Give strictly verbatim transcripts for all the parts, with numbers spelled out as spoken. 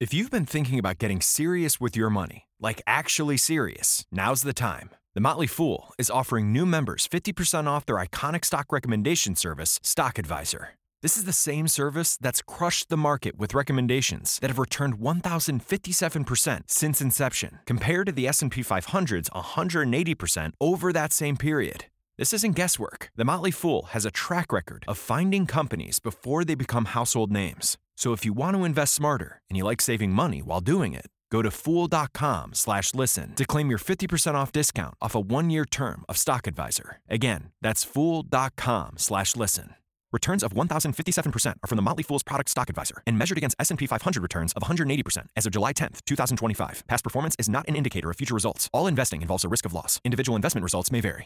If you've been thinking about getting serious with your money, like actually serious, now's the time. The Motley Fool is offering new members fifty percent off their iconic stock recommendation service, Stock Advisor. This is the same service that's crushed the market with recommendations that have returned one thousand fifty-seven percent since inception, compared to the S and P five hundred's one hundred eighty percent over that same period. This isn't guesswork. The Motley Fool has a track record of finding companies before they become household names. So if you want to invest smarter and you like saving money while doing it, go to fool.com slash listen to claim your fifty percent off discount off a one-year term of Stock Advisor. Again, that's fool.com slash listen. Returns of one thousand fifty-seven percent are from the Motley Fool's product Stock Advisor and measured against S and P five hundred returns of one hundred eighty percent as of July tenth, twenty twenty-five. Past performance is not an indicator of future results. All investing involves a risk of loss. Individual investment results may vary.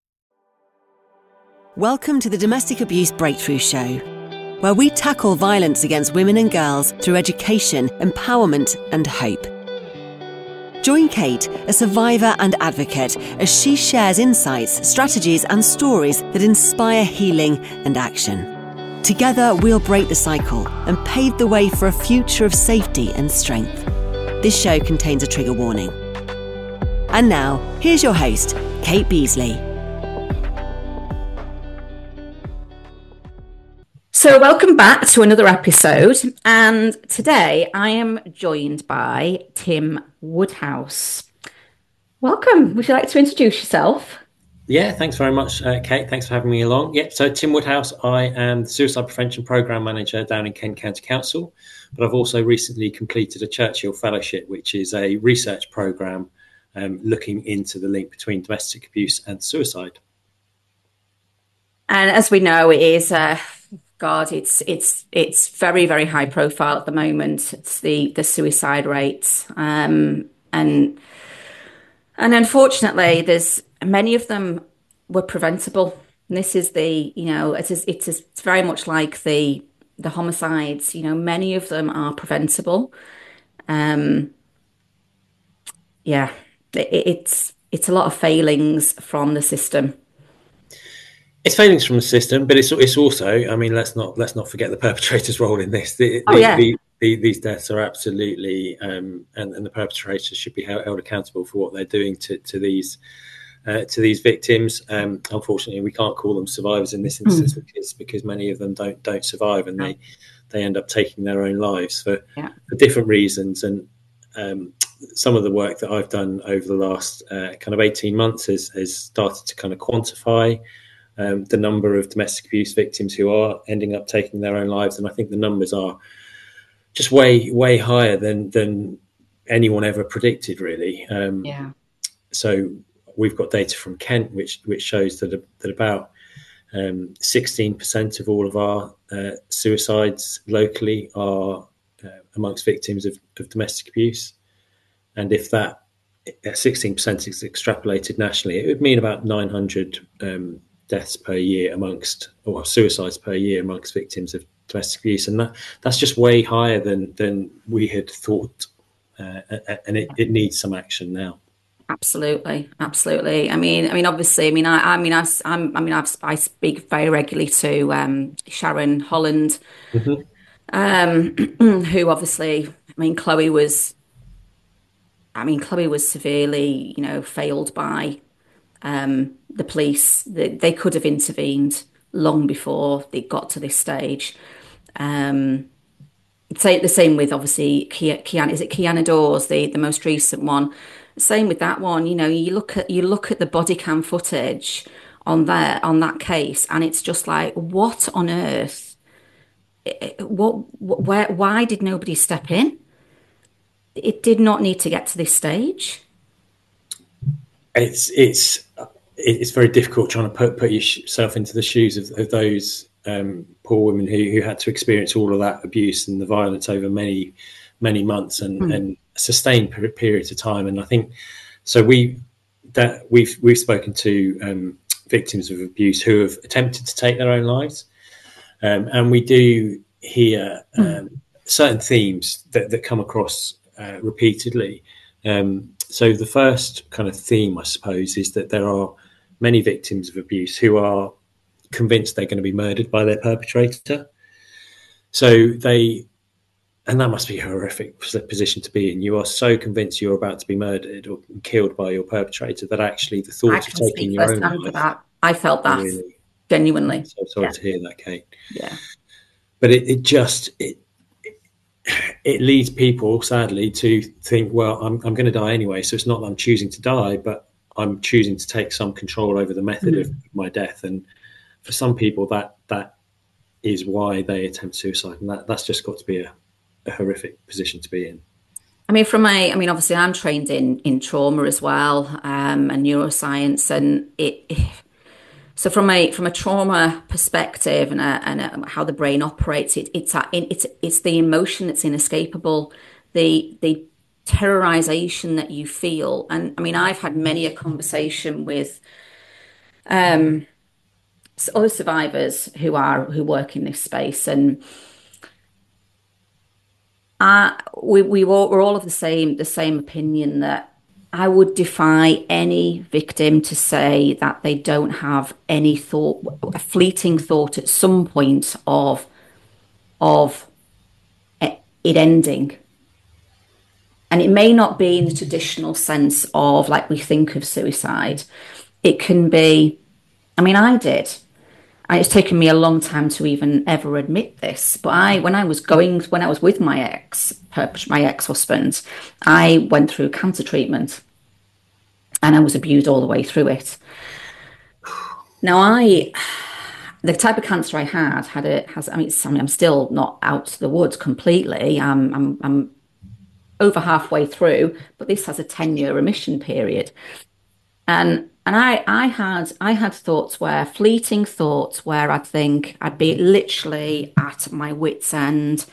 Welcome to the Domestic Abuse Breakthrough Show, where we tackle violence against women and girls through education, empowerment, and hope. Join Kate, a survivor and advocate, as she shares insights, strategies, and stories that inspire healing and action. Together, we'll break the cycle and pave the way for a future of safety and strength. This show contains a trigger warning. And now, here's your host, Kate Beasley. So welcome back to another episode, and today I am joined by Tim Woodhouse. Welcome. Would you like to introduce yourself? Yeah, thanks very much, uh, Kate. Thanks for having me along. Yeah, so Tim Woodhouse, I am the Suicide Prevention Programme Manager down in Kent County Council, but I've also recently completed a Churchill Fellowship, which is a research programme um, looking into the link between domestic abuse and suicide. And as we know, it is... Uh... God, it's it's it's very, very high profile at the moment. It's the the suicide rates, um, and and unfortunately, there's many of them were preventable. And this is the you know it's it's it's very much like the the homicides. You know, many of them are preventable. Um, yeah, it, it's it's a lot of failings from the system. It's failings from the system, but it's it's also, I mean, let's not let's not forget the perpetrator's role in this. The, oh, the, yeah. the, the, these deaths are absolutely, um, and, and the perpetrators should be held, held accountable for what they're doing to to these uh, to these victims. Um, unfortunately, we can't call them survivors in this instance mm. because because many of them don't don't survive, and they they end up taking their own lives for, yeah. for different reasons. And um, some of the work that I've done over the last uh, kind of eighteen months has has started to kind of quantify Um, the number of domestic abuse victims who are ending up taking their own lives. And I think the numbers are just way, way higher than than anyone ever predicted, really. Um, yeah. So we've got data from Kent, which which shows that, that about um, sixteen percent of all of our uh, suicides locally are uh, amongst victims of, of domestic abuse. And if that sixteen percent is extrapolated nationally, it would mean about nine hundred um deaths per year amongst, or suicides per year amongst victims of domestic abuse, and that that's just way higher than than we had thought, uh, and it, it needs some action now. Absolutely, absolutely. I mean, I mean, obviously, I mean, I, I mean, I, I'm, I mean, I've, I speak very regularly to um, Sharon Holland, mm-hmm. um, who obviously, I mean, Chloe was, I mean, Chloe was severely, you know, failed by. Um, the police. They, they could have intervened long before they got to this stage. Um, say the same with obviously Kiana. Is it Kiana Dawes, the the most recent one? Same with that one. You know, you look at you look at the body cam footage on there on that case, and it's just like, what on earth? What? Where? Why did nobody step in? It did not need to get to this stage. It's it's it's very difficult trying to put put yourself into the shoes of, of those um, poor women who, who had to experience all of that abuse and the violence over many many months and, mm. and sustained periods of time. And I think so. We that we've we've spoken to um, victims of abuse who have attempted to take their own lives, um, and we do hear um, mm. certain themes that, that come across uh, repeatedly. Um, so the first kind of theme, I suppose, is that there are many victims of abuse who are convinced they're going to be murdered by their perpetrator. So they and that must be a horrific position to be in. You are so convinced you're about to be murdered or killed by your perpetrator that actually the thought I of can taking speak your own firsthand for life. that. I felt that Really, genuinely. so sorry Yeah. to hear that, Kate. Yeah. But it, it just it, it leads people, sadly, to think, well, I'm I'm going to die anyway. So it's not that I'm choosing to die, but I'm choosing to take some control over the method mm-hmm. of my death. And for some people, that that is why they attempt suicide, and that that's just got to be a, a horrific position to be in. I mean, from my, I mean, obviously, I'm trained in in trauma as well, um, and neuroscience, and it. it So from a from a trauma perspective and a, and a, how the brain operates, it, it's a, it's it's the emotion that's inescapable, the the terrorization that you feel. And I mean, I've had many a conversation with um, other survivors who are who work in this space, and I, we we all, we're all of the same the same opinion that I would defy any victim to say that they don't have any thought, a fleeting thought at some point of of it ending. And it may not be in the traditional sense of like we think of suicide. It can be, I mean, I did. And it's taken me a long time to even ever admit this. But I, when I was going, when I was with my ex, my ex-husband, I went through cancer treatment. And I was abused all the way through it. Now, I, the type of cancer I had, had it has. I mean, I mean, I'm still not out of the woods completely. I'm, I'm, I'm over halfway through, but this has a ten-year remission period. And and I, I had, I had thoughts where fleeting thoughts where I'd think I'd be literally at my wit's end.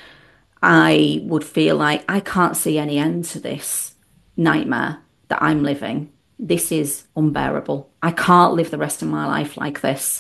I would feel like I can't see any end to this nightmare that I'm living. This is unbearable. I can't live the rest of my life like this.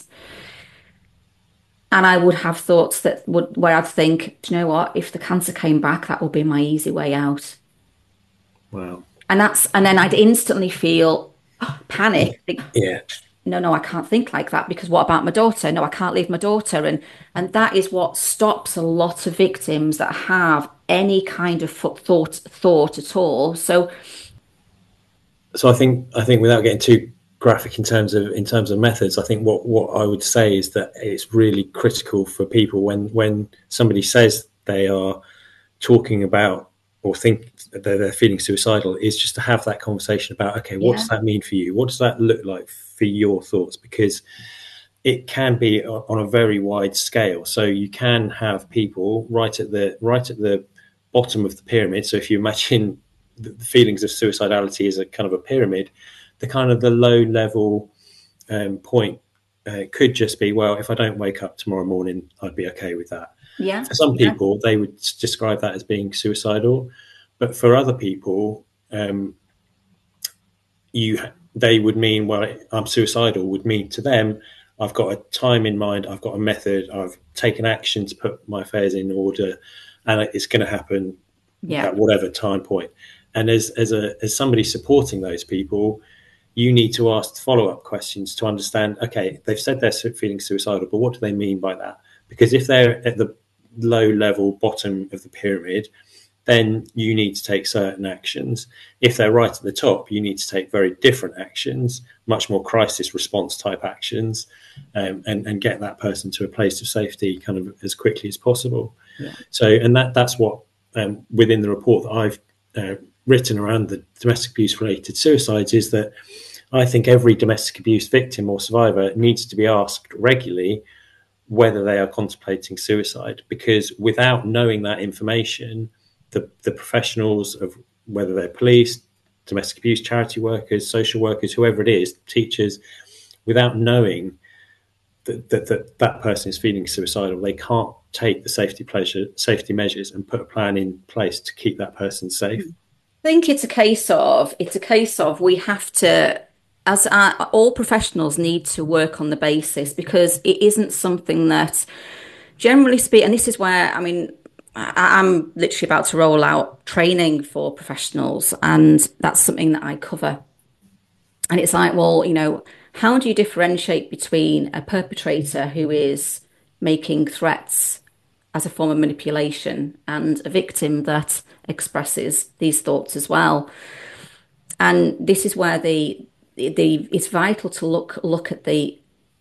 And I would have thoughts that would, where I'd think, do you know what? If the cancer came back, that would be my easy way out. Wow. And that's, and then I'd instantly feel oh, panic. Yeah. No, no, I can't think like that because what about my daughter? No, I can't leave my daughter. And and that is what stops a lot of victims that have any kind of thought thought at all. So. So I think I think without getting too graphic in terms of in terms of methods, I think what, what I would say is that it's really critical for people when when somebody says they are talking about or think that they're feeling suicidal, is just to have that conversation about, okay, what yeah. does that mean for you? What does that look like for your thoughts? Because it can be on a very wide scale. So you can have people right at the right at the bottom of the pyramid. So if you imagine the feelings of suicidality as a kind of a pyramid, the kind of the low level um, point uh, could just be, well, if I don't wake up tomorrow morning, I'd be okay with that. Yeah. For some yeah. people, they would describe that as being suicidal, but for other people, um, you they would mean, well, I'm suicidal would mean to them, I've got a time in mind, I've got a method, I've taken action to put my affairs in order, and it's going to happen yeah. at whatever time point. And as as a as somebody supporting those people, you need to ask follow-up questions to understand, okay, they've said they're feeling suicidal, but what do they mean by that? Because if they're at the low level bottom of the pyramid, then you need to take certain actions. If they're right at the top, you need to take very different actions, much more crisis response type actions, um, and, and get that person to a place of safety kind of as quickly as possible. Yeah. So, and that that's what um, within the report that I've uh, written around the domestic abuse related suicides is that I think every domestic abuse victim or survivor needs to be asked regularly whether they are contemplating suicide, because without knowing that information, the, the professionals of whether they're police, domestic abuse charity workers, social workers, whoever it is, teachers, without knowing that that, that, that person is feeling suicidal, they can't take the safety pleasure, safety measures and put a plan in place to keep that person safe. I think it's a case of, it's a case of we have to, as our, all professionals need to work on the basis, because it isn't something that generally speak, and this is where, I mean, I, I'm literally about to roll out training for professionals, and that's something that I cover. And it's like, well, you know, how do you differentiate between a perpetrator who is making threats as a form of manipulation, and a victim that expresses these thoughts as well. And this is where the the it's vital to look look at the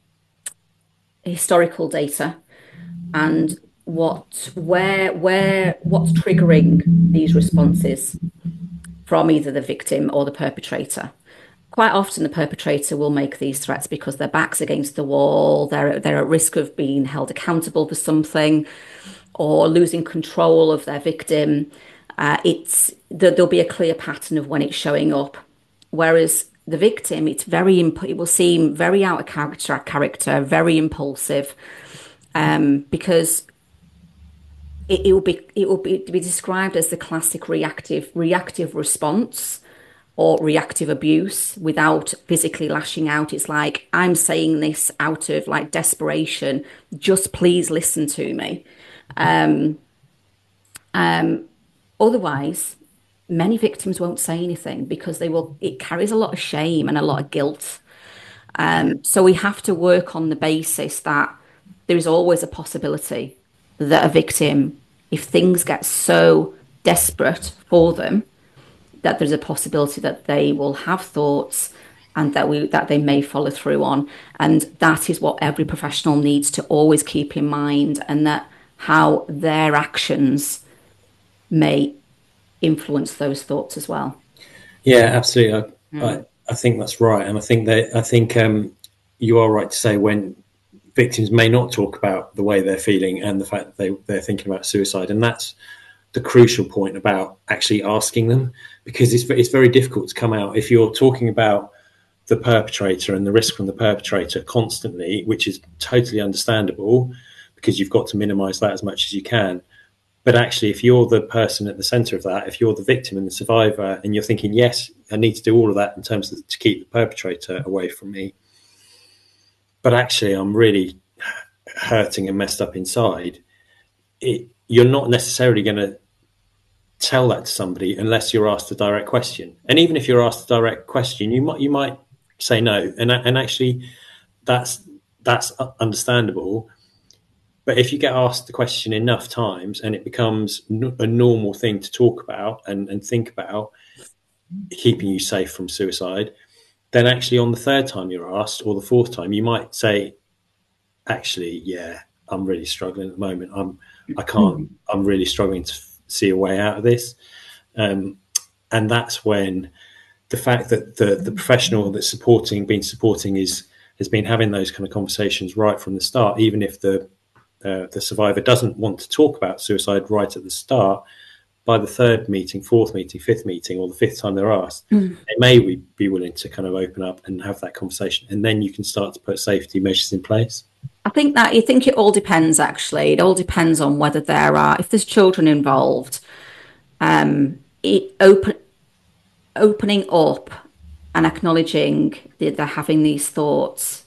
historical data and what where where what's triggering these responses from either the victim or the perpetrator. Quite often the perpetrator will make these threats because their back's against the wall, they're they're at risk of being held accountable for something or losing control of their victim. Uh, it's there'll be a clear pattern of when it's showing up. Whereas the victim, it's very it will seem very out of character, character, very impulsive, um, because it, it will be it will be, be described as the classic reactive reactive response or reactive abuse without physically lashing out. It's like, I'm saying this out of like desperation. Just please listen to me. Um, um, otherwise, many victims won't say anything because they will. It carries a lot of shame and a lot of guilt. Um, so we have to work on the basis that there is always a possibility that a victim, if things get so desperate for them, that there's a possibility that they will have thoughts and that we that they may follow through on. And that is what every professional needs to always keep in mind, and that how their actions may influence those thoughts as well. Yeah, absolutely. I, mm. I, I think that's right. And I think that I think um, you are right to say when victims may not talk about the way they're feeling and the fact that they, they're thinking about suicide. And that's the crucial point about actually asking them, because it's, it's very difficult to come out if you're talking about the perpetrator and the risk from the perpetrator constantly, which is totally understandable because you've got to minimize that as much as you can. But actually, if you're the person at the center of that, if you're the victim and the survivor, and you're thinking, yes, I need to do all of that in terms of to keep the perpetrator away from me, but actually I'm really hurting and messed up inside, it, you're not necessarily going to tell that to somebody unless you're asked a direct question. And even if you're asked a direct question, you might you might say no. And and actually, that's that's understandable. But if you get asked the question enough times and it becomes a normal thing to talk about and, and think about keeping you safe from suicide, then actually on the third time you're asked or the fourth time, you might say, actually, yeah, I'm really struggling at the moment. I'm, I can't, I'm really struggling to see a way out of this. Um, and that's when the fact that the, the professional that's supporting, been supporting is, has been having those kind of conversations right from the start, even if the Uh, the survivor doesn't want to talk about suicide right at the start, by the third meeting, fourth meeting, fifth meeting, or the fifth time they're asked, mm. they may be willing to kind of open up and have that conversation. And then you can start to put safety measures in place. I think that, I think it all depends, actually. It all depends on whether there are, if there's children involved, um, it open, opening up and acknowledging that they're having these thoughts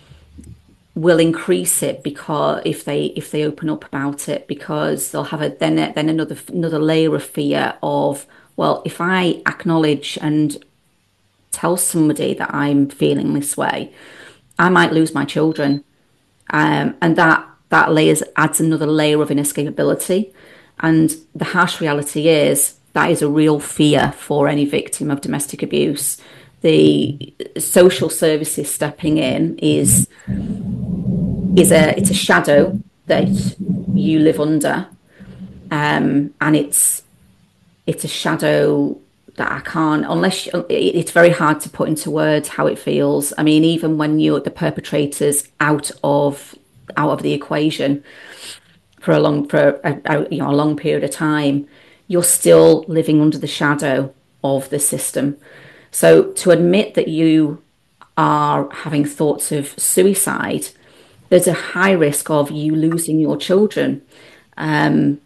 will increase it, because if they if they open up about it, because they'll have a then then another another layer of fear of, well, if I acknowledge and tell somebody that I'm feeling this way, I might lose my children, um, and that that layers adds another layer of inescapability. And the harsh reality is that is a real fear for any victim of domestic abuse. The social services stepping in is is a it's a shadow that you live under, um, and it's it's a shadow that I can't, unless you, it's very hard to put into words how it feels. I mean, even when you're the perpetrator's out of out of the equation for a long for a, a, you know a long period of time, you're still living under the shadow of the system. So to admit that you are having thoughts of suicide, there's a high risk of you losing your children. Um,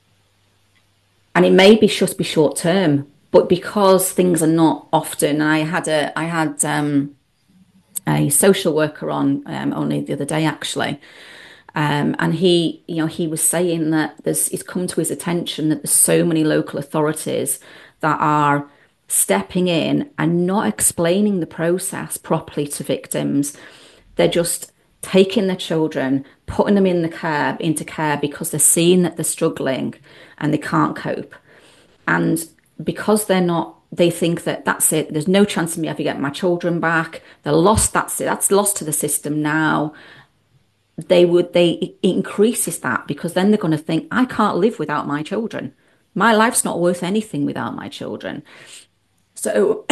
and it may be just be short term, but because things are not often, I had a I had um, a social worker on um, only the other day, actually. Um, and he, you know, he was saying that there's, it's come to his attention that there's so many local authorities that are stepping in and not explaining the process properly to victims. They're just taking their children, putting them in the care, into care because they're seeing that they're struggling and they can't cope. And because they're not, they think that that's it. There's no chance of me ever getting my children back. They're lost. That's it. That's lost to the system now. They would, they, it increases that because then they're going to think, I can't live without my children. My life's not worth anything without my children. So,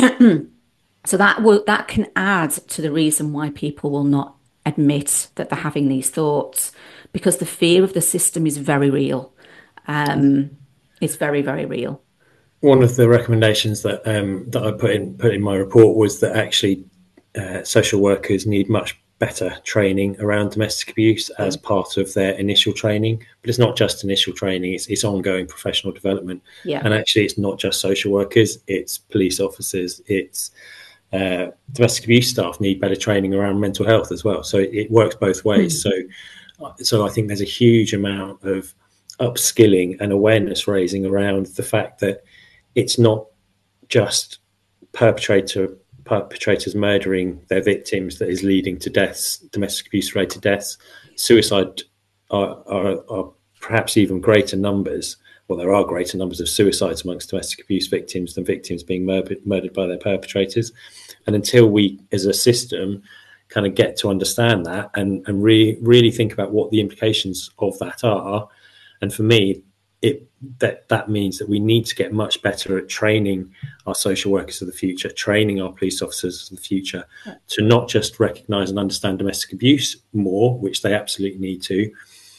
so that will, that can add to the reason why people will not admit that they're having these thoughts, because the fear of the system is very real. Um, it's very, very real. One of the recommendations that um, that I put in put in my report was that actually uh, social workers need much better training around domestic abuse as part of their initial training. But it's not just initial training; it's, it's ongoing professional development. Yeah. And actually, it's not just social workers; it's police officers, it's uh, domestic abuse staff need better training around mental health as well. So it, it works both ways. Mm. So, so I think there's a huge amount of upskilling and awareness raising around the fact that it's not just perpetrator perpetrators murdering their victims that is leading to deaths, domestic abuse related deaths. Suicide are, are, are perhaps even greater numbers. Well, there are greater numbers of suicides amongst domestic abuse victims than victims being murdered, murdered by their perpetrators. And until we, as a system, kind of get to understand that and, and really, really think about what the implications of that are. And for me, it that that means that we need to get much better at training our social workers of the future, training our police officers of the future, to not just recognise and understand domestic abuse more, which they absolutely need to,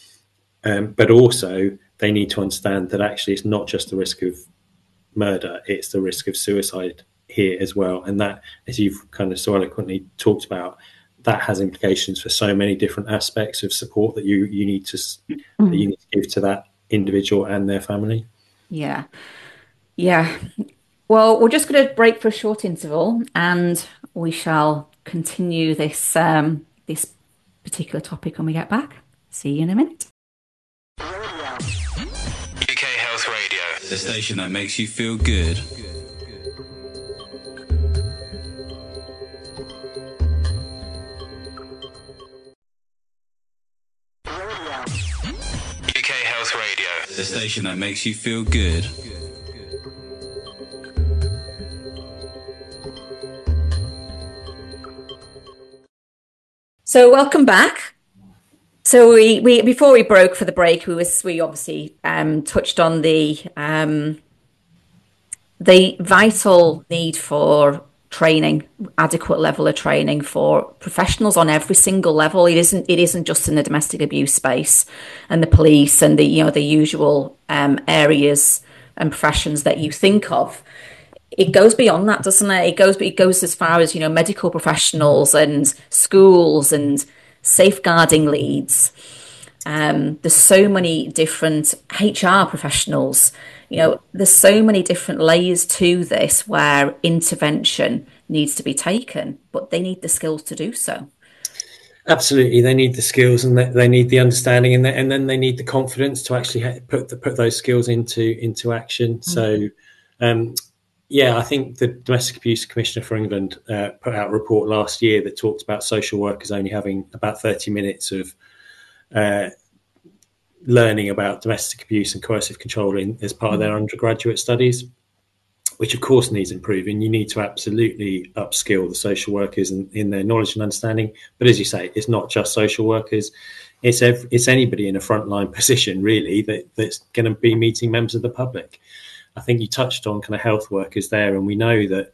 um, but also they need to understand that actually it's not just the risk of murder, it's the risk of suicide here as well. And that, as you've kind of so eloquently talked about, that has implications for so many different aspects of support that you you need to mm-hmm. that you need to give to that individual and their family. Yeah. Yeah. Well, we're just going to break for a short interval and we shall continue this um, this particular topic when we get back. See you in a minute. U K Health Radio, the station that makes you feel good. U K Health Radio, the station that makes you feel good. So welcome back. So we, we before we broke for the break, we was we obviously um, touched on the um, the vital need for training, adequate level of training for professionals on every single level. It isn't it isn't just in the domestic abuse space and the police and the you know the usual um, areas and professions that you think of. It goes beyond that, doesn't it? It goes it goes as far as you know medical professionals and schools and safeguarding leads. Um, there's so many different H R professionals. You know, there's so many different layers to this where intervention needs to be taken, but they need the skills to do so. Absolutely, they need the skills and they need the understanding, and, and then they need the confidence to actually put the, put those skills into into action. Mm-hmm. So, um, yeah, I think the Domestic Abuse Commissioner for England uh, put out a report last year that talked about social workers only having about thirty minutes of uh, learning about domestic abuse and coercive control in, as part of their undergraduate studies, which of course needs improving. You need to absolutely upskill the social workers in, in their knowledge and understanding. But as you say, it's not just social workers. It's every, it's anybody in a frontline position, really, that, that's going to be meeting members of the public. I think you touched on kind of health workers there, and we know that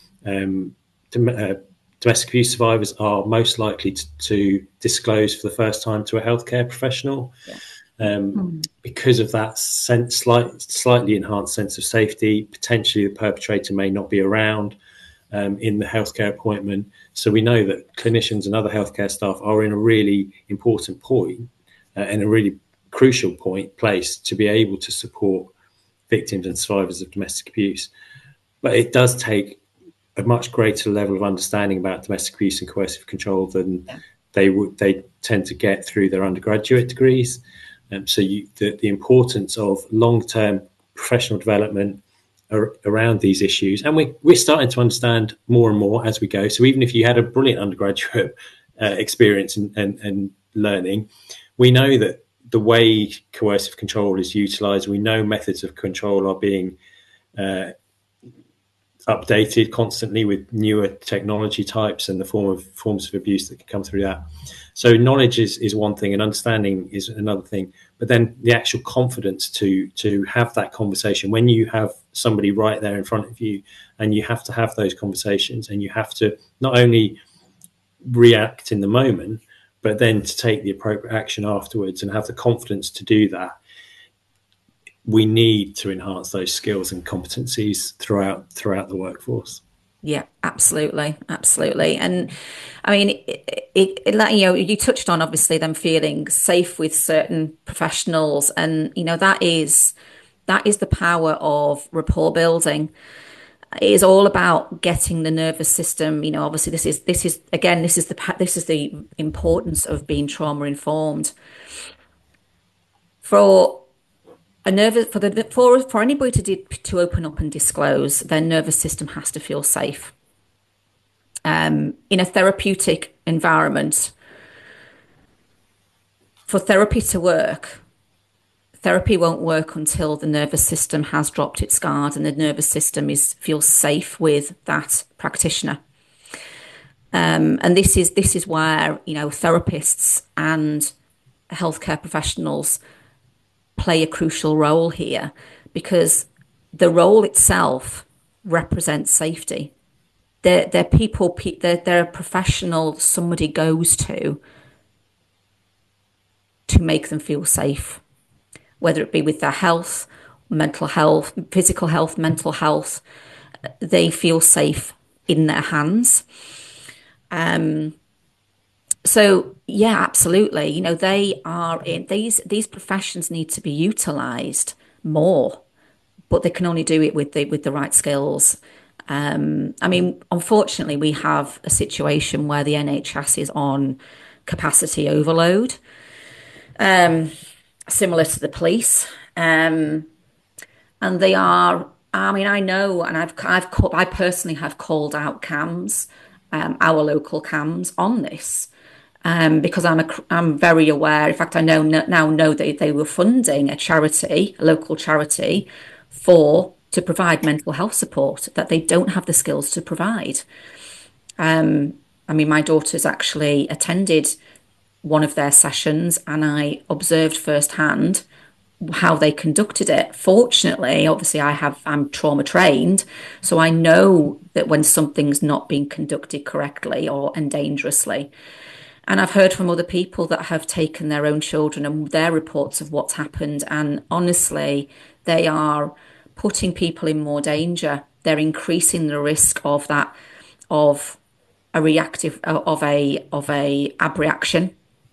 um, dom- uh, domestic abuse survivors are most likely to, to disclose for the first time to a healthcare professional. Yeah. Um, mm. Because of that sense, slight, slightly enhanced sense of safety. Potentially the perpetrator may not be around um, in the healthcare appointment. So we know that clinicians and other healthcare staff are in a really important point uh, and a really crucial point place to be able to support victims and survivors of domestic abuse. But it does take a much greater level of understanding about domestic abuse and coercive control than yeah. they would they tend to get through their undergraduate degrees. Um, so you, the, the importance of long-term professional development ar- around these issues. And we, we're starting to understand more and more as we go. So even if you had a brilliant undergraduate uh, experience and, and, and learning. We know that the way coercive control is utilised, we know methods of control are being uh, updated constantly with newer technology types and the form of forms of abuse that can come through that. So knowledge is, is one thing and understanding is another thing, but then the actual confidence to to have that conversation when you have somebody right there in front of you, and you have to have those conversations, and you have to not only react in the moment, but then to take the appropriate action afterwards and have the confidence to do that. We need to enhance those skills and competencies throughout throughout the workforce. Yeah, absolutely, absolutely. And I mean, it, it, it, you know, you touched on obviously them feeling safe with certain professionals, and you know that is that is the power of rapport building. It is all about getting the nervous system. You know, obviously this is this is again this is the this is the importance of being trauma informed. For A nervous for the for for anybody to do, to open up and disclose, their nervous system has to feel safe. Um, in a therapeutic environment, for therapy to work, therapy won't work until the nervous system has dropped its guard and the nervous system is feels safe with that practitioner. Um, and this is this is where you know therapists and healthcare professionals play a crucial role here, because the role itself represents safety. They're, they're people, they're, they're a professional somebody goes to to make them feel safe, whether it be with their health, mental health, physical health, mental health. They feel safe in their hands. Um, So yeah, absolutely. You know, they are in these these professions need to be utilised more, but they can only do it with the with the right skills. Um, I mean, unfortunately, we have a situation where the N H S is on capacity overload, um, similar to the police, um, and they are. I mean, I know, and I've I've I personally have called out C A M S, um, our local C A M S, on this. Um, because I'm a, I'm very aware. In fact, I know now know that they were funding a charity, a local charity, for to provide mental health support that they don't have the skills to provide. Um, I mean, my daughter's actually attended one of their sessions, and I observed firsthand how they conducted it. Fortunately, obviously, I have I'm trauma trained, so I know that when something's not being conducted correctly or and dangerously. And I've heard from other people that have taken their own children and their reports of what's happened. And honestly, they are putting people in more danger. They're increasing the risk of that, of a reactive, of a of a abreaction,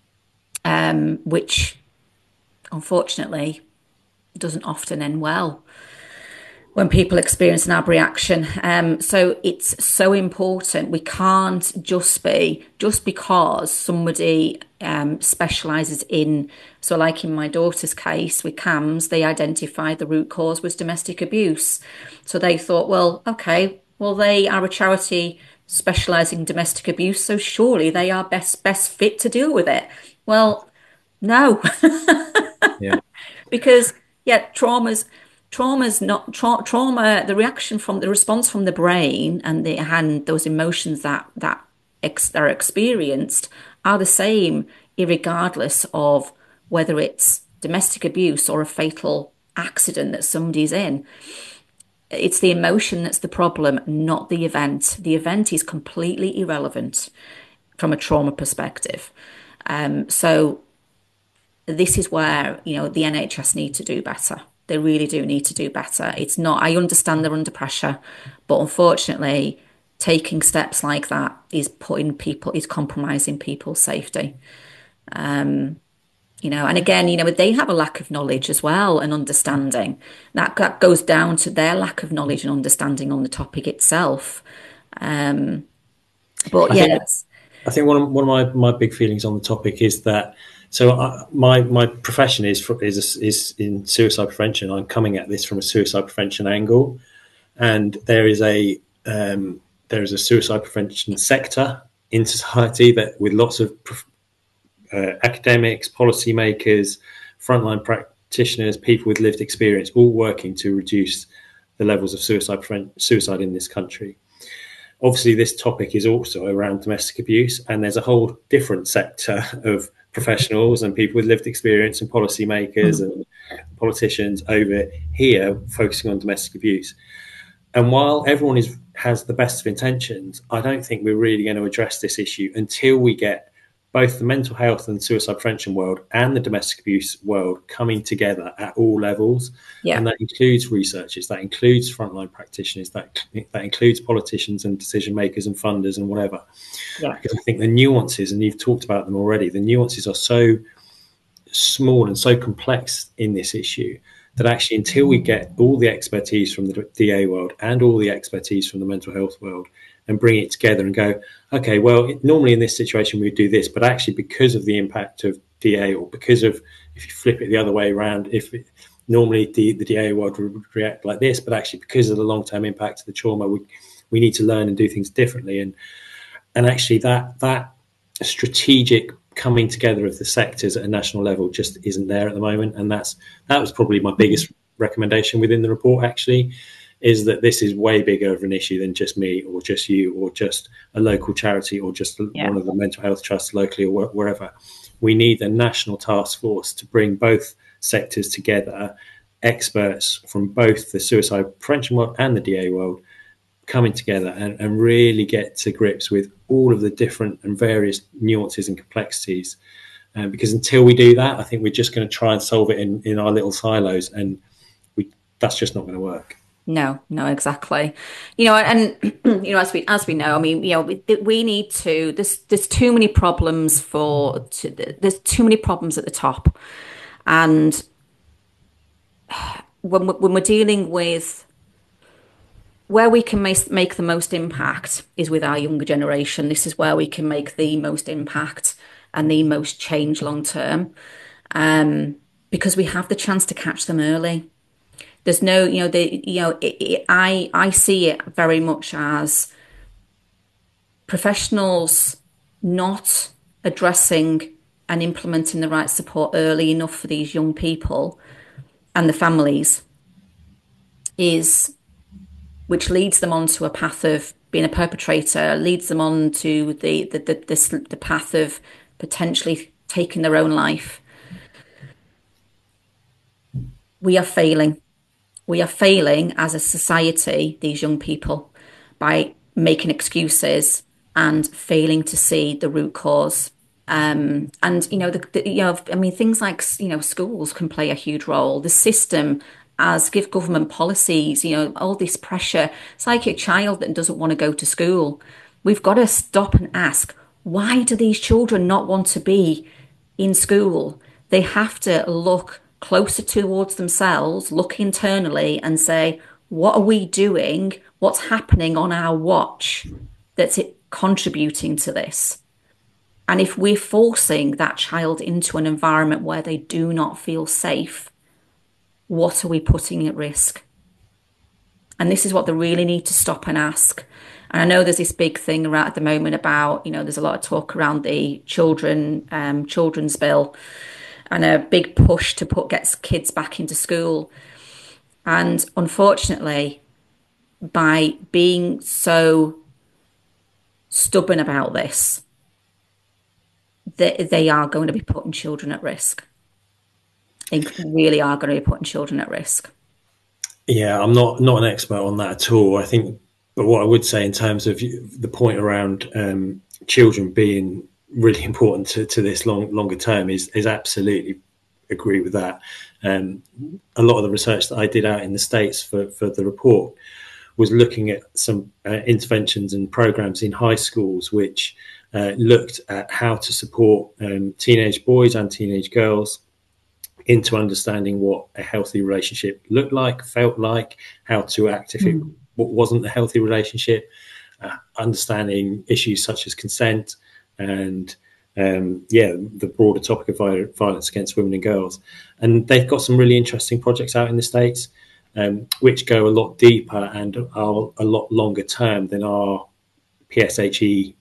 um, which unfortunately doesn't often end well when people experience an abreaction. Um, so it's so important. We can't just be, just because somebody um, specialises in, so like in my daughter's case with C A M S, they identified the root cause was domestic abuse. So they thought, well, okay, well, they are a charity specialising in domestic abuse, so surely they are best best fit to deal with it. Well, no. Yeah. Because, yeah, trauma's, Trauma's not tra- trauma. The reaction from the response from the brain and the and those emotions that that ex- are experienced are the same, irregardless of whether it's domestic abuse or a fatal accident that somebody's in. It's the emotion that's the problem, not the event. The event is completely irrelevant from a trauma perspective. Um, so this is where you know the N H S need to do better. They really do need to do better. It's not, I understand they're under pressure, but unfortunately, taking steps like that is putting people, is compromising people's safety. Um, you know, and again, you know, they have a lack of knowledge as well and understanding. That, that goes down to their lack of knowledge and understanding on the topic itself. Um, but I yeah. Think, I think one of, one of my, my big feelings on the topic is that So I, my my profession is for, is is in suicide prevention. I'm coming at this from a suicide prevention angle, and there is a um, there is a suicide prevention sector in society, that with lots of uh, academics, policymakers, frontline practitioners, people with lived experience, all working to reduce the levels of suicide suicide in this country. Obviously, this topic is also around domestic abuse, and there's a whole different sector of professionals and people with lived experience and policymakers mm. and politicians over here focusing on domestic abuse. And while everyone is has the best of intentions, I don't think we're really going to address this issue until we get both the mental health and suicide prevention world and the domestic abuse world coming together at all levels. Yeah. And that includes researchers, that includes frontline practitioners, that that includes politicians and decision makers and funders and whatever. Yeah. Because I think the nuances, and you've talked about them already, the nuances are so small and so complex in this issue that actually until we get all the expertise from the D A world and all the expertise from the mental health world and bring it together and go, okay, well, it, normally in this situation we do this, but actually because of the impact of D A, or because of, if you flip it the other way around, if it, normally the, the D A world would react like this, but actually because of the long-term impact of the trauma, we we need to learn and do things differently. And and actually that that strategic coming together of the sectors at a national level just isn't there at the moment. And that's that was probably my biggest recommendation within the report, actually, is that this is way bigger of an issue than just me or just you or just a local charity or just yeah. one of the mental health trusts locally or wh- wherever. We need a national task force to bring both sectors together, experts from both the suicide prevention world and the D A world coming together and, and really get to grips with all of the different and various nuances and complexities. Um, because until we do that, I think we're just going to try and solve it in, in our little silos, and we that's just not going to work. No, no, exactly. You know, and you know, as we as we know, I mean, you know, we, we need to. There's there's too many problems for. To, there's too many problems at the top, and when we're, when we're dealing with where we can make make the most impact is with our younger generation. This is where we can make the most impact and the most change long term, um, because we have the chance to catch them early. There's no, you know, the, you know, it, it, I, I see it very much as professionals not addressing and implementing the right support early enough for these young people and the families is, which leads them onto a path of being a perpetrator, leads them on to the, the, the, this, the path of potentially taking their own life. We are failing. We are failing as a society, these young people, by making excuses and failing to see the root cause. Um, and, you know, the, the, you know, I mean, things like, you know, schools can play a huge role. The system, as give government policies, you know, all this pressure. It's like a child that doesn't want to go to school. We've got to stop and ask, why do these children not want to be in school? They have to look closer towards themselves, look internally and say, what are we doing? What's happening on our watch that's it contributing to this? And if we're forcing that child into an environment where they do not feel safe, what are we putting at risk? And this is what they really need to stop and ask. And I know there's this big thing around at the moment about, you know, there's a lot of talk around the children, um, children's bill, and a big push to put get kids back into school. And unfortunately, by being so stubborn about this, they, they are going to be putting children at risk. They really are going to be putting children at risk. Yeah, I'm not not an expert on that at all. I think, but what I would say in terms of the point around um, children being really important to, to this long longer term is is absolutely agree with that. Um, a lot of the research that I did out in the States for, for the report was looking at some uh, interventions and programs in high schools which uh, looked at how to support um, teenage boys and teenage girls into understanding what a healthy relationship looked like, felt like, how to act if it mm. wasn't a healthy relationship, uh, understanding issues such as consent, and um, yeah, the broader topic of violence against women and girls. And they've got some really interesting projects out in the States, um, which go a lot deeper and are a lot longer term than our P S H E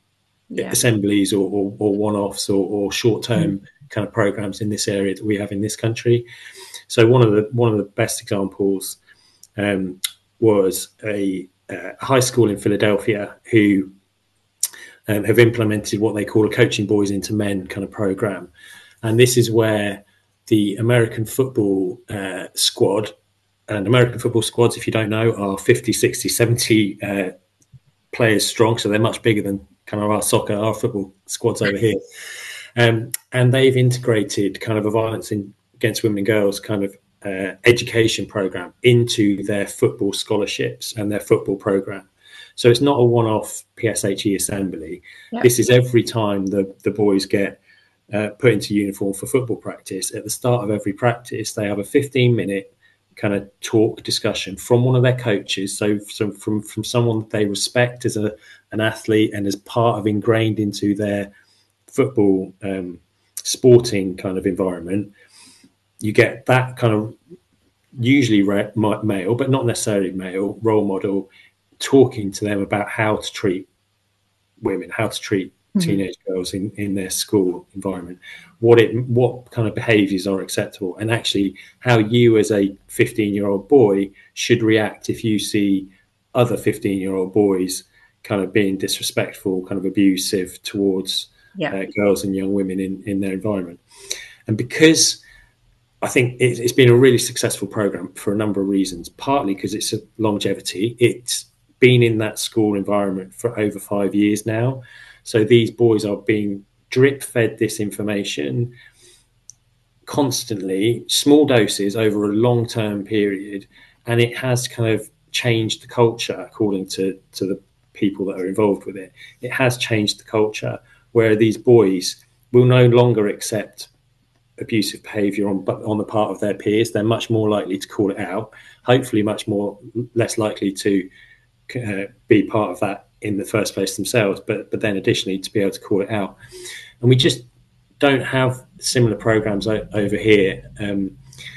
yeah. assemblies or, or, or one-offs or, or short-term mm. kind of programs in this area that we have in this country. So one of the one of the best examples um, was a, a high school in Philadelphia who um, have implemented what they call a Coaching Boys into Men kind of program, and this is where the American football uh, squad, and American football squads, if you don't know, are fifty, sixty, seventy uh, players strong. So they're much bigger than kind of our soccer, our football squads over here. Um, and they've integrated kind of a violence in, against women and girls kind of uh, education program into their football scholarships and their football program. So it's not a one-off P S H E assembly. Yep. This is every time the, the boys get uh, put into uniform for football practice. At the start of every practice, they have a fifteen minute kind of talk discussion from one of their coaches. So, so from, from someone that they respect as a, an athlete and as part of ingrained into their football um, sporting kind of environment. You get that kind of usually re- male, but not necessarily male role model talking to them about how to treat women, how to treat mm-hmm. teenage girls in, in their school environment, what it, what kind of behaviours are acceptable, and actually how you as a fifteen-year-old boy should react if you see other fifteen-year-old boys kind of being disrespectful, kind of abusive towards yeah. uh, girls and young women in, in their environment. And because I think it, it's been a really successful program for a number of reasons, partly because it's a longevity. It's been in that school environment for over five years now. So these boys are being drip fed this information constantly, small doses over a long term period. And it has kind of changed the culture, according to, to the people that are involved with it. It has changed the culture where these boys will no longer accept abusive behaviour on on the part of their peers. They're much more likely to call it out, hopefully much more less likely to uh, be part of that in the first place themselves, but but then additionally to be able to call it out. And we just don't have similar programs o- over here, um,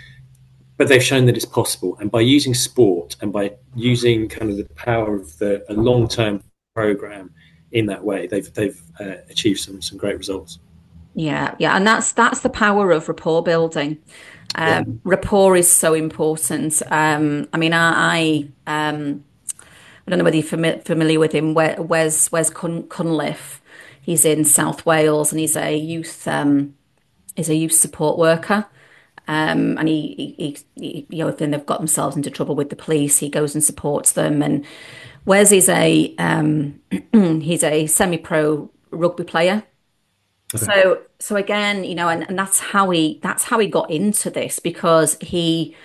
but they've shown that it's possible. And by using sport and by using kind of the power of the a long-term program in that way, they've they've uh, achieved some some great results. Yeah, yeah, and that's that's the power of rapport building. Um, yeah. Rapport is so important. Um, I mean, I, I, um, I don't know whether you're fami- familiar with him. Wes Wes Cun- Cunliffe. He's in South Wales, and he's a youth um, he's a youth support worker. Um, and he, he, he, you know, if then they've got themselves into trouble with the police, he goes and supports them. And Wes is a um, he's a semi-pro rugby player. Okay. So, so again, you know, and, and that's how he that's how he got into this, because he,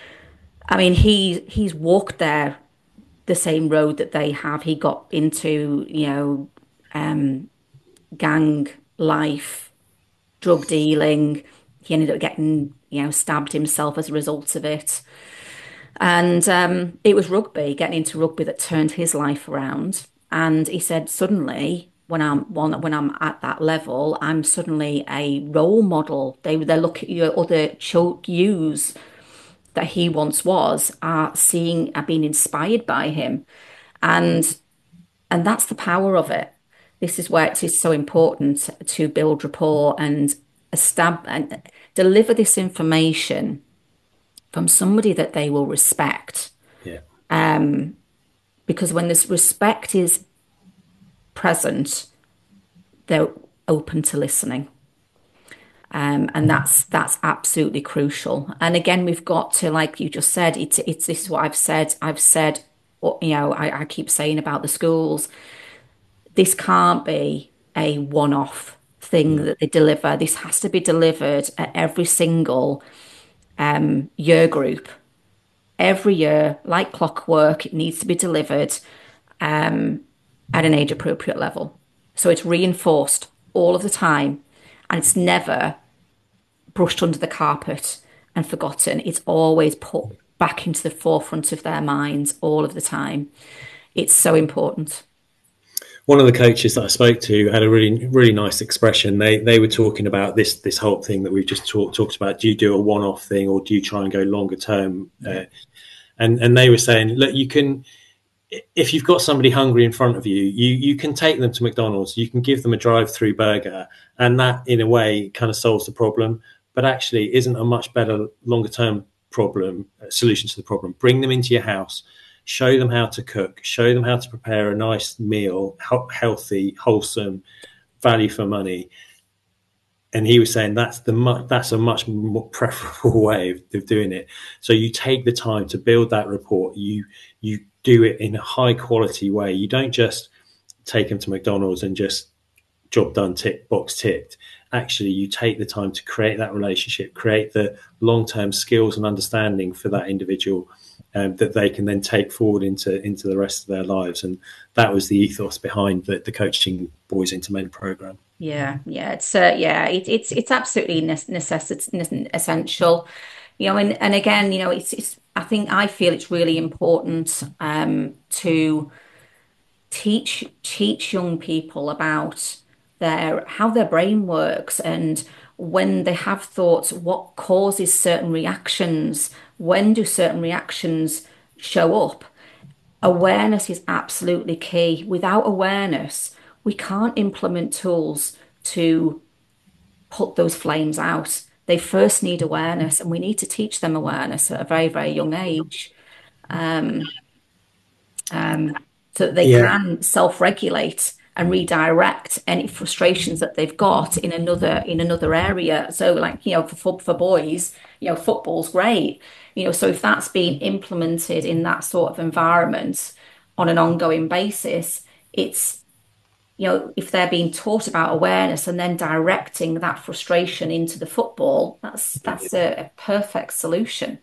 I mean, he he's walked there the same road that they have. He got into, you know, um, gang life, drug dealing. He ended up getting, you know, stabbed himself as a result of it. And um, it was rugby, getting into rugby, that turned his life around. And he said, suddenly, when I'm when I'm at that level, I'm suddenly a role model. They they look at your other yous that he once was, are seeing, are being inspired by him, and and that's the power of it. This is where it is so important to build rapport and establish and deliver this information from somebody that they will respect. Yeah. Um, because when this respect is present, they're open to listening, um, and that's that's absolutely crucial. And again, we've got to, like you just said, it's it's this is what I've said. I've said, you know, I, I keep saying about the schools. This can't be a one-off thing that they deliver. This has to be delivered at every single um, year group, every year, like clockwork. It needs to be delivered Um, at an age appropriate level. So it's reinforced all of the time, and it's never brushed under the carpet and forgotten. It's always put back into the forefront of their minds all of the time. It's so important. One of the coaches that I spoke to had a really, really nice expression. They they were talking about this this whole thing that we've just talk, talked about. Do you do a one-off thing, or do you try and go longer term? Uh, and and they were saying, look, you can if you've got somebody hungry in front of you, you you can take them to McDonald's, you can give them a drive-through burger, and that in a way kind of solves the problem, but actually isn't a much better longer-term problem uh, solution to the problem. Bring them into your house, show them how to cook, show them how to prepare a nice meal, healthy, wholesome, value for money. And he was saying that's the mu- that's a much more preferable way of, of doing it. So you take the time to build that rapport. You you do it in a high quality way. You don't just take them to McDonald's and just job done, tick, box ticked. Actually, you take the time to create that relationship, create the long-term skills and understanding for that individual um, that they can then take forward into into the rest of their lives. And that was the ethos behind the, the Coaching Boys into Men program. Yeah, yeah, it's uh, yeah, it, it's it's absolutely necess- essential, you know, and, and again, you know, it's it's. I think I feel it's really important um, to teach teach young people about their how their brain works, and when they have thoughts, what causes certain reactions, when do certain reactions show up. Awareness is absolutely key. Without awareness, we can't implement tools to put those flames out. They first need awareness, and we need to teach them awareness at a very, very young age, um, um, so that they yeah. can self-regulate and redirect any frustrations that they've got in another in another area. So, like, you know, for for boys, you know, football's great. You know, so if that's being implemented in that sort of environment on an ongoing basis, it's, you know, if they're being taught about awareness and then directing that frustration into the football, that's that's a, a perfect solution.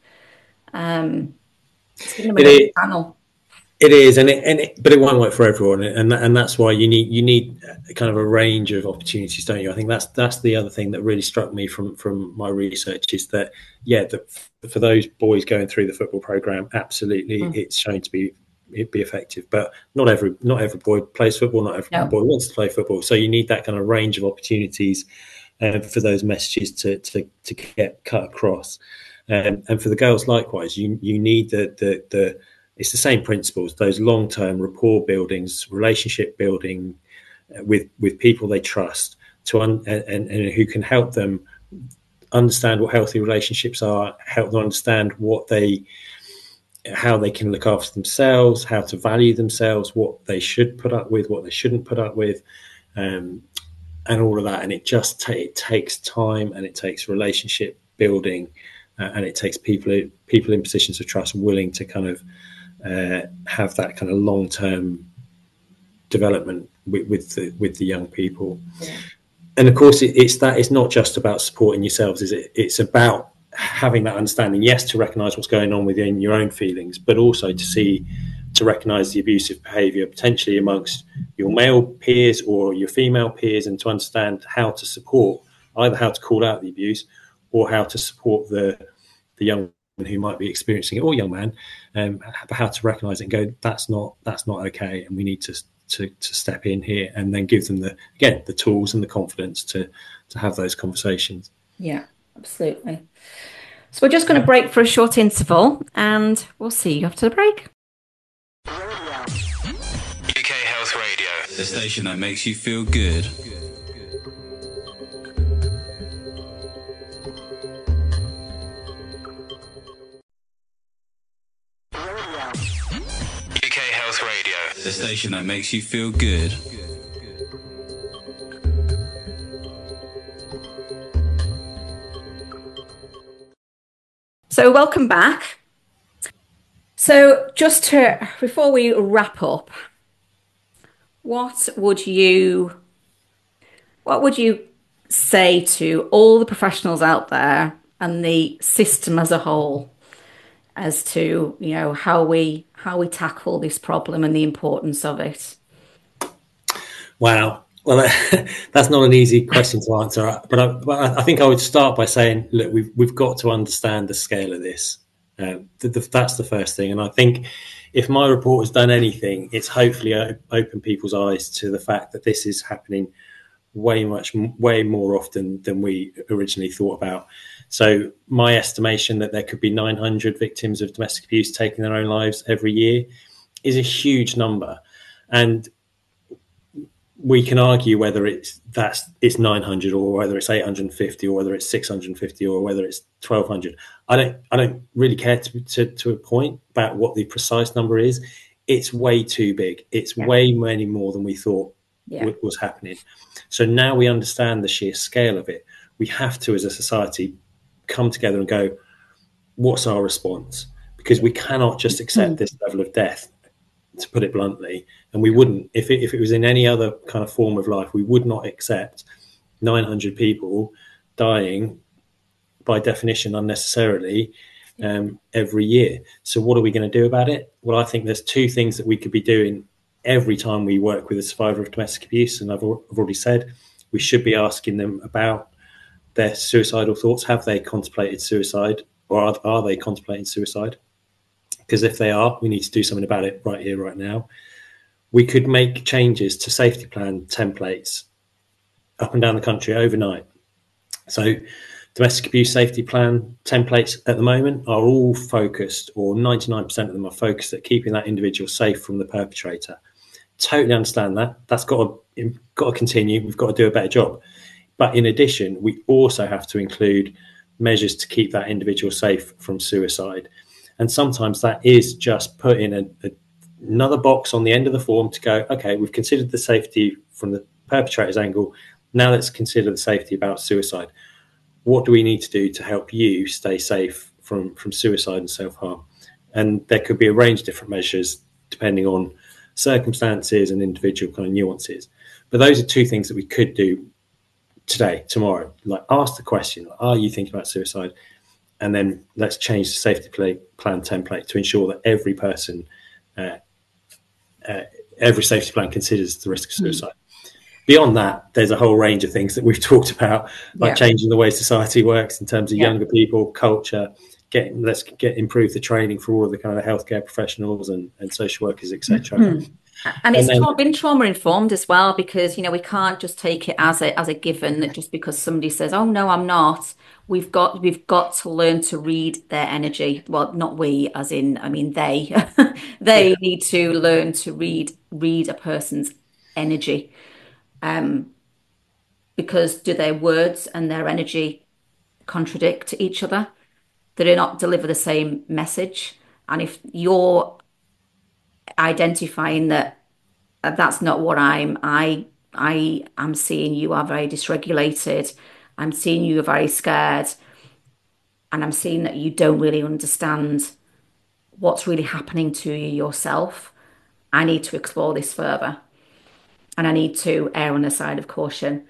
Um, it's giving them a channel. It is, and it, and it, but it won't work for everyone, and and that's why you need you need kind of a range of opportunities, don't you? I think that's that's the other thing that really struck me from from my research is that yeah, that for those boys going through the football program, absolutely, mm. it's shown to be it be effective. But not every not every boy plays football, not every no. boy wants to play football. So you need that kind of range of opportunities uh, for those messages to to to get cut across, um, and for the girls likewise, you you need the the the it's the same principles, those long-term rapport buildings, relationship building uh, with with people they trust, to un- and, and, and who can help them understand what healthy relationships are, help them understand what they, how they can look after themselves, how to value themselves, what they should put up with, what they shouldn't put up with, um, and all of that. And it just ta- it takes time, and it takes relationship building, uh, and it takes people people in positions of trust willing to kind of Uh, have that kind of long-term development with, with the with the young people. Yeah. And of course, it, it's that it's not just about supporting yourselves, is it? It's about having that understanding. Yes, to recognise what's going on within your own feelings, but also to see, to recognise the abusive behaviour potentially amongst your male peers or your female peers, and to understand how to support, either how to call out the abuse or how to support the the young who might be experiencing it, or young man, um, how to recognise it and go, that's not that's not okay, and we need to to to step in here, and then give them the again the tools and the confidence to to have those conversations. Yeah, absolutely. So we're just going to break for a short interval, and we'll see you after the break. U K Health Radio, the station that makes you feel good. The station that makes you feel good. So welcome back. So just to, before we wrap up, what would you what would you say to all the professionals out there and the system as a whole, as to, you know, how we how we tackle this problem and the importance of it? Wow. Well, that's not an easy question to answer, but I, but I think I would start by saying, look, we've we've got to understand the scale of this. Uh, the, the, that's the first thing, and I think if my report has done anything, it's hopefully opened people's eyes to the fact that this is happening way much way more often than we originally thought about. So my estimation that there could be nine hundred victims of domestic abuse taking their own lives every year, is a huge number, and we can argue whether it's that's it's nine hundred or whether it's eight hundred fifty or whether it's six hundred fifty or whether it's twelve hundred. I don't I don't really care to, to, to a point about what the precise number is. It's way too big. It's yeah. way many more than we thought yeah. w- was happening. So now we understand the sheer scale of it. We have to, as a society, come together and go, what's our response? Because we cannot just accept this level of death, to put it bluntly. And we wouldn't, if it, if it was in any other kind of form of life, we would not accept nine hundred people dying by definition unnecessarily um, every year. So what are we going to do about it? Well, I think there's two things that we could be doing every time we work with a survivor of domestic abuse. And I've, I've already said, we should be asking them about their suicidal thoughts. Have they contemplated suicide, or are, are they contemplating suicide? Because if they are, we need to do something about it right here, right now. We could make changes to safety plan templates up and down the country overnight. So domestic abuse safety plan templates at the moment are all focused, or ninety-nine percent of them are focused at keeping that individual safe from the perpetrator. Totally understand that. That's got to, got to continue. We've got to do a better job. But in addition, we also have to include measures to keep that individual safe from suicide. And sometimes that is just putting a, a, another box on the end of the form to go, okay, we've considered the safety from the perpetrator's angle. Now let's consider the safety about suicide. What do we need to do to help you stay safe from, from suicide and self-harm? And there could be a range of different measures depending on circumstances and individual kind of nuances. But those are two things that we could do today, tomorrow. Like, ask the question, are you thinking about suicide? And then let's change the safety play, plan template to ensure that every person, uh, uh, every safety plan considers the risk of suicide. Mm. Beyond that, there's a whole range of things that we've talked about, like yeah. changing the way society works in terms of yeah. younger people, culture, getting let's get improve the training for all of the kind of healthcare professionals and, and social workers, et cetera. Mm-hmm. And it's and then, tra- been trauma informed as well, because, you know, we can't just take it as a as a given that just because somebody says, oh, no, I'm not. We've got we've got to learn to read their energy. Well, not we, as in, I mean, they they yeah. need to learn to read read a person's energy. Um, because do their words and their energy contradict each other? Do they not deliver the same message? And if you're identifying that that's not what I'm I I am seeing, you are very dysregulated, I'm seeing you are very scared, and I'm seeing that you don't really understand what's really happening to you yourself. I need to explore this further, and I need to err on the side of caution.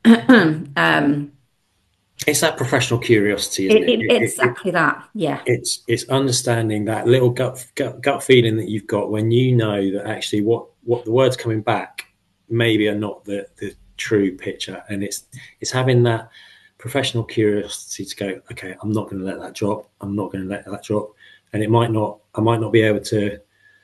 um It's that professional curiosity, isn't it? it, it exactly it, it, that, yeah. It's it's understanding that little gut, gut gut feeling that you've got when you know that actually what, what the words coming back maybe are not the, the true picture, and it's it's having that professional curiosity to go, okay, I'm not going to let that drop. I'm not going to let that drop, and it might not. I might not be able to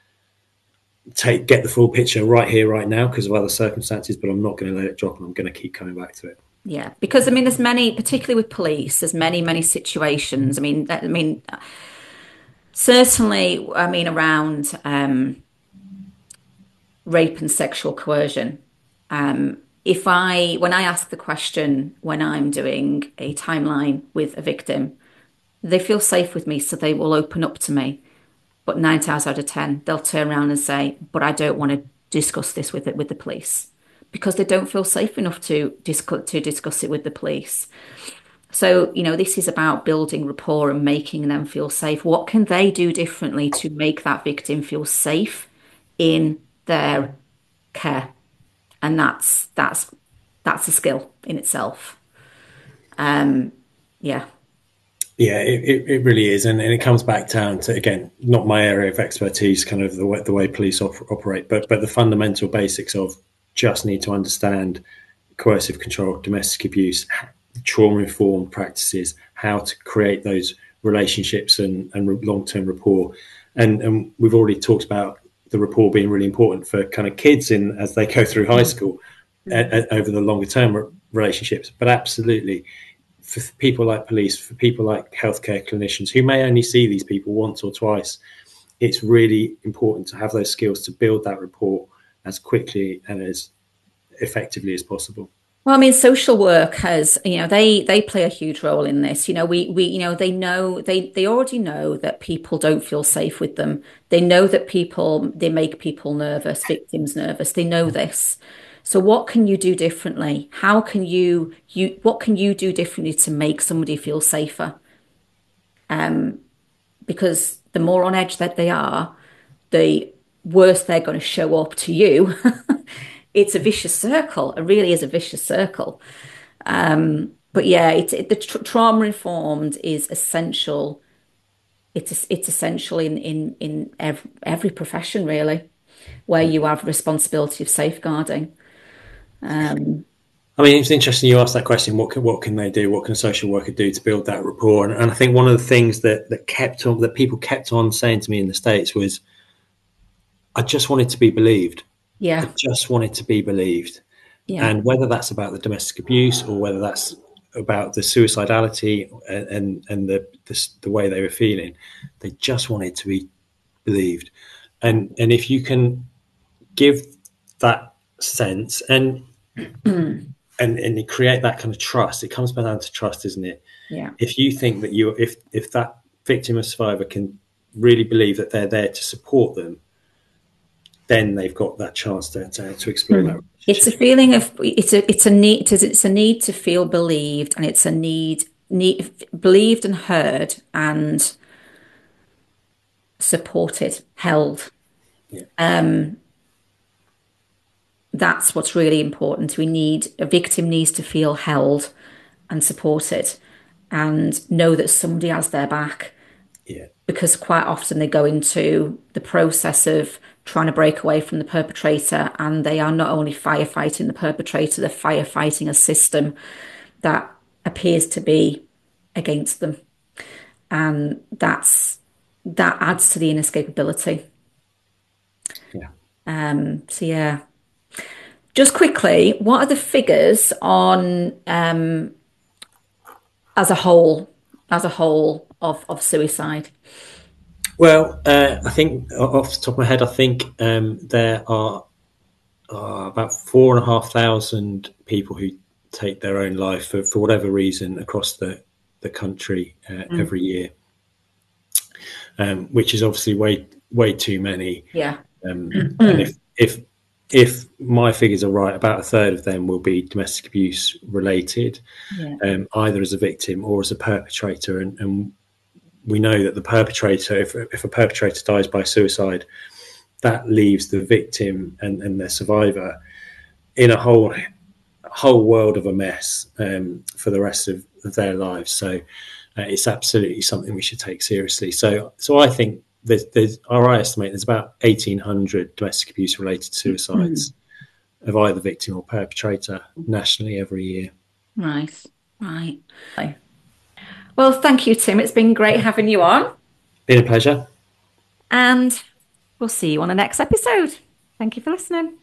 take get the full picture right here, right now, because of other circumstances, but I'm not going to let it drop, and I'm going to keep coming back to it. Yeah, because I mean, there's many, particularly with police, there's many, many situations. I mean, I mean, certainly, I mean, around um, rape and sexual coercion. Um, if I, when I ask the question, when I'm doing a timeline with a victim, they feel safe with me, so they will open up to me. But nine times out of ten, they'll turn around and say, "But I don't want to discuss this with it with the police." Because they don't feel safe enough to discuss, to discuss it with the police. So, you know, this is about building rapport and making them feel safe. What can they do differently to make that victim feel safe in their care? And that's that's that's a skill in itself. Um, yeah. Yeah, it, it really is. And, and it comes back down to, again, not my area of expertise, kind of the way, the way police op- operate, but but the fundamental basics of just need to understand coercive control, domestic abuse, trauma-informed practices, how to create those relationships and, and long-term rapport. And, and we've already talked about the rapport being really important for kind of kids in as they go through high school mm-hmm. uh, uh, over the longer-term re- relationships. But absolutely, for people like police, for people like healthcare clinicians who may only see these people once or twice it's really important to have those skills to build that rapport as quickly and as effectively as possible. Well, I mean, social work has, you know, they they play a huge role in this. You know, we we you know, they know they they already know that people don't feel safe with them. They know that people they make people nervous, victims nervous. They know this. So what can you do differently? How can you you what can you do differently to make somebody feel safer? Um, because the more on edge that they are, the worse they're going to show up to you. It's a vicious circle. It really is a vicious circle. Um, but yeah, it, it, the tra- trauma informed is essential. It's it's essential in in in every, every profession really, where you have responsibility of safeguarding. Um, I mean, it's interesting you asked that question. What can what can they do? What can a social worker do to build that rapport? And, and I think one of the things that that kept on that people kept on saying to me in the States was, I just wanted to be believed. Yeah. I just wanted to be believed. Yeah. And whether that's about the domestic abuse or whether that's about the suicidality and and, and the, the the way they were feeling, they just wanted to be believed. And and if you can give that sense and and and create that kind of trust, it comes down to trust, isn't it? Yeah. If you think that you if if that victim or survivor can really believe that they're there to support them, then they've got that chance to to, to explore mm. that relationship. It's a feeling of it's a it's a need it's a need to feel believed, and it's a need need believed and heard and supported, held. Yeah. Um, that's what's really important. We need a victim needs to feel held and supported, and know that somebody has their back. Yeah. Because quite often they go into the process of trying to break away from the perpetrator, and they are not only firefighting the perpetrator, they're firefighting a system that appears to be against them. And that's that adds to the inescapability. Yeah. Um, so yeah. Just quickly, what are the figures on um, as a whole, as a whole of, of suicide? Well, uh, I think off the top of my head, I think um, there are uh, about four and a half thousand people who take their own life for, for whatever reason across the, the country uh, mm. every year, um, which is obviously way way too many. Yeah. Um, and if if if my figures are right, about a third of them will be domestic abuse related, yeah. um, either as a victim or as a perpetrator, and, and we know that the perpetrator, if, if a perpetrator dies by suicide, that leaves the victim and, and their survivor in a whole whole world of a mess um, for the rest of, of their lives. So uh, it's absolutely something we should take seriously. So so I think there's, there's I estimate there's about eighteen hundred domestic abuse related suicides mm-hmm. of either victim or perpetrator nationally every year. Right, right. Well, thank you, Tim. It's been great having you on. Been a pleasure. And we'll see you on the next episode. Thank you for listening.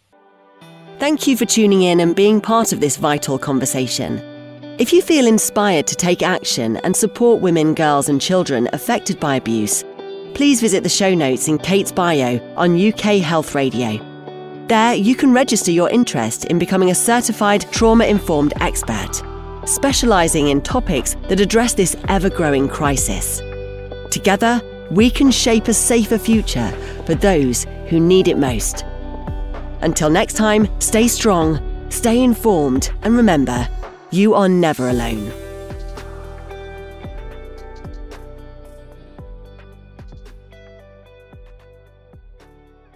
Thank you for tuning in and being part of this vital conversation. If you feel inspired to take action and support women, girls and children affected by abuse, please visit the show notes in Kate's bio on U K Health Radio. There, you can register your interest in becoming a certified trauma-informed expert, specialising in topics that address this ever-growing crisis. Together, we can shape a safer future for those who need it most. Until next time, stay strong, stay informed, and remember, you are never alone.